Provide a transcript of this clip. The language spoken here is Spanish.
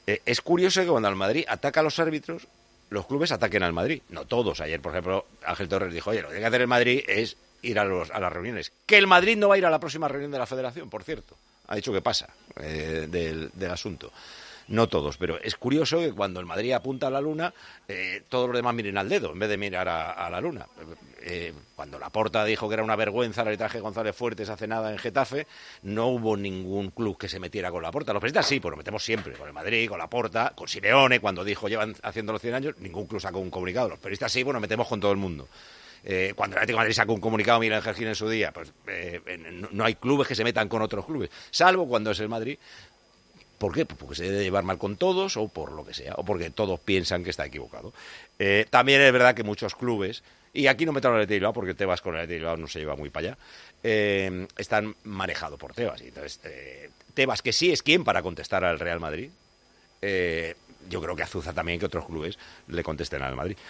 Es curioso que cuando el Madrid ataca a los árbitros, los clubes ataquen al Madrid. No todos. Ayer, por ejemplo, Ángel Torres dijo, oye, lo que tiene que hacer el Madrid es ir a las reuniones. Que el Madrid no va a ir a la próxima reunión de la Federación, por cierto. Ha dicho que pasa del asunto. No todos, pero es curioso que cuando el Madrid apunta a la luna, todos los demás miren al dedo en vez de mirar a la luna. Cuando Laporta dijo que era una vergüenza el arbitraje de González Fuertes hace nada en Getafe, no hubo ningún club que se metiera con Laporta. Los periodistas sí, pues lo metemos siempre, con el Madrid, con Laporta, con Simeone, cuando dijo llevan haciendo los 100 años, ningún club sacó un comunicado. Los periodistas sí, pues nos metemos con todo el mundo. Cuando el Atlético de Madrid sacó un comunicado, Miguel Ángel Gil en su día, pues no hay clubes que se metan con otros clubes, salvo cuando es el Madrid. ¿Por qué? Pues porque se debe llevar mal con todos o por lo que sea, o porque todos piensan que está equivocado. También es verdad que muchos clubes, y aquí no meto al Athletic de Bilbao porque Tebas con el Athletic de Bilbao no se lleva muy para allá, están manejados por Tebas. Y entonces, Tebas, que sí es quien para contestar al Real Madrid, yo creo que azuza también que otros clubes le contesten al Madrid.